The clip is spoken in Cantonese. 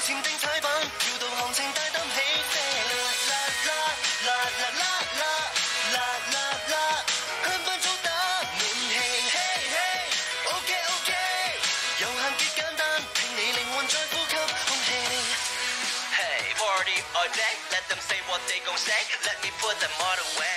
簽訂彩板，跳到行情大膽起飛。啦啦啦啦啦啦啦啦啦，香檳早打滿興，嘿嘿 ，OK OK， 遊行極簡單，聽你靈魂再呼吸空氣。Hey, party all day, let them say what they gon' say, let me put them all away.